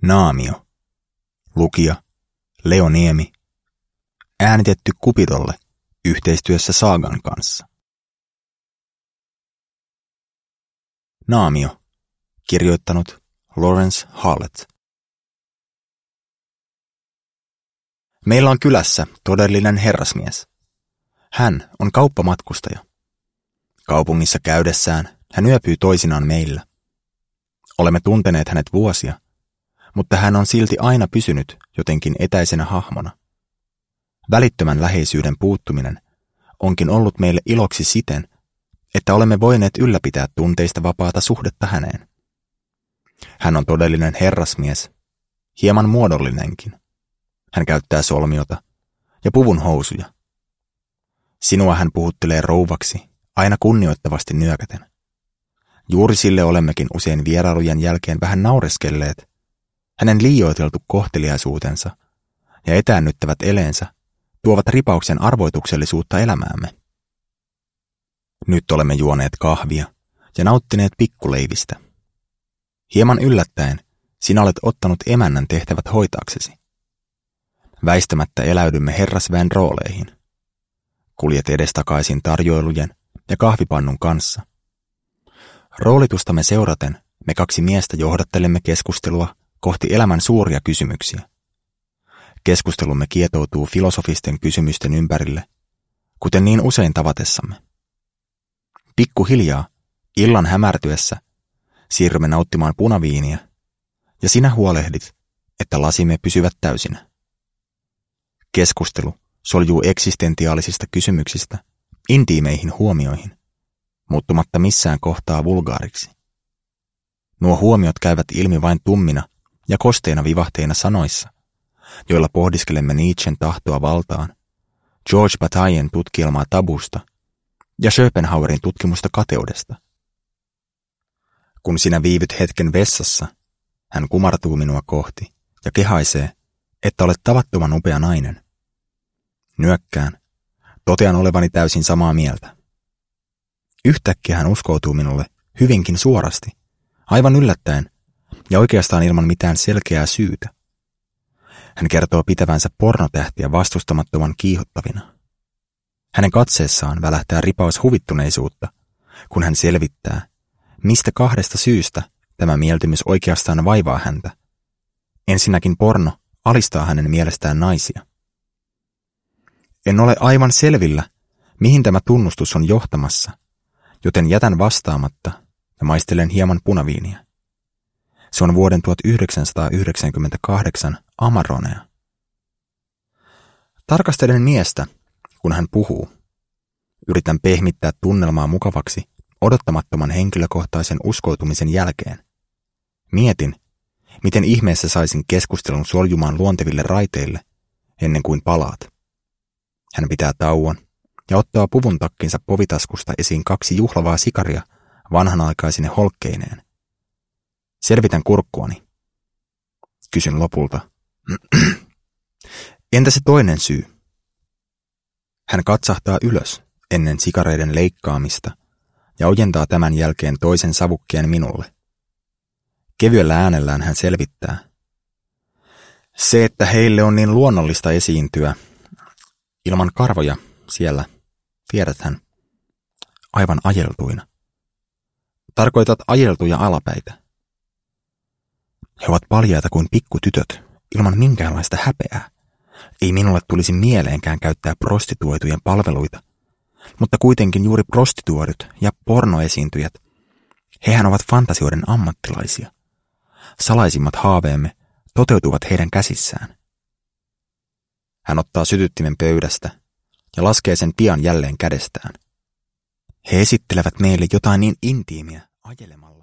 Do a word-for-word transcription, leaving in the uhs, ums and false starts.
Naamio. Lukija Leo Niemi. Äänitetty Kupidolle yhteistyössä Saagan kanssa. Naamio. Kirjoittanut Lawrence Hallett. Meillä on kylässä todellinen herrasmies. Hän on kauppamatkustaja. Kaupungissa käydessään hän yöpyy toisinaan meillä. Olemme tunteneet hänet vuosia, mutta hän on silti aina pysynyt jotenkin etäisenä hahmona. Välittömän läheisyyden puuttuminen onkin ollut meille iloksi siten, että olemme voineet ylläpitää tunteista vapaata suhdetta häneen. Hän on todellinen herrasmies, hieman muodollinenkin. Hän käyttää solmiota ja puvun housuja. Sinua hän puhuttelee rouvaksi, aina kunnioittavasti nyökäten. Juuri sille olemmekin usein vierailujen jälkeen vähän naureskelleet. Hänen liioiteltu kohteliaisuutensa ja etäännyttävät eleensä tuovat ripauksen arvoituksellisuutta elämäämme. Nyt olemme juoneet kahvia ja nauttineet pikkuleivistä. Hieman yllättäen sinä olet ottanut emännän tehtävät hoitaaksesi. Väistämättä eläydymme herrasväen rooleihin. Kuljet edestakaisin tarjoilujen ja kahvipannun kanssa. Roolitustamme seuraten me kaksi miestä johdattelemme keskustelua kohti elämän suuria kysymyksiä. Keskustelumme kietoutuu filosofisten kysymysten ympärille, kuten niin usein tavatessamme. Pikkuhiljaa, illan hämärtyessä, siirrymme nauttimaan punaviiniä, ja sinä huolehdit, että lasimme pysyvät täysinä. Keskustelu soljuu eksistentiaalisista kysymyksistä intiimeihin huomioihin, muuttumatta missään kohtaa vulgaariksi. Nuo huomiot käyvät ilmi vain tummina ja kosteina vivahteina sanoissa, joilla pohdiskelemme Nietzschen tahtoa valtaan, George Bataillen tutkielmaa tabusta ja Schopenhauerin tutkimusta kateudesta. Kun sinä viivyt hetken vessassa, hän kumartuu minua kohti ja kehaisee, että olet tavattoman upea nainen. Nyökkään, totean olevani täysin samaa mieltä. Yhtäkkiä hän uskoutuu minulle hyvinkin suorasti, aivan yllättäen ja oikeastaan ilman mitään selkeää syytä. Hän kertoo pitävänsä pornotähtiä vastustamattoman kiihottavina. Hänen katseessaan välähtää ripaus huvittuneisuutta, kun hän selvittää, mistä kahdesta syystä tämä mieltymys oikeastaan vaivaa häntä. Ensinnäkin porno alistaa hänen mielestään naisia. En ole aivan selvillä, mihin tämä tunnustus on johtamassa, joten jätän vastaamatta ja maistelen hieman punaviiniä. Se on vuoden tuhatyhdeksänsataayhdeksänkymmentäkahdeksan Amaronea. Tarkastelen miestä, kun hän puhuu. Yritän pehmittää tunnelmaa mukavaksi odottamattoman henkilökohtaisen uskoutumisen jälkeen. Mietin, miten ihmeessä saisin keskustelun soljumaan luonteville raiteille ennen kuin palaat. Hän pitää tauon ja ottaa puvun takkinsa povitaskusta esiin kaksi juhlavaa sikaria vanhanaikaisine holkkeineen. Selvitän kurkkuani. Kysyn lopulta. Entä se toinen syy? Hän katsahtaa ylös ennen sikareiden leikkaamista ja ojentaa tämän jälkeen toisen savukkeen minulle. Kevyellä äänellään hän selvittää. Se, että heille on niin luonnollista esiintyä ilman karvoja siellä, tiedäthän, aivan ajeltuina. Tarkoitat ajeltuja alapäitä. He ovat paljaita kuin pikkutytöt, ilman minkäänlaista häpeää. Ei minulle tulisi mieleenkään käyttää prostituoitujen palveluita, mutta kuitenkin juuri prostituoidut ja pornoesiintyjät, hehän ovat fantasioiden ammattilaisia. Salaisimmat haaveemme toteutuvat heidän käsissään. Hän ottaa sytyttimen pöydästä ja laskee sen pian jälleen kädestään. He esittelevät meille jotain niin intiimiä ajelemalla.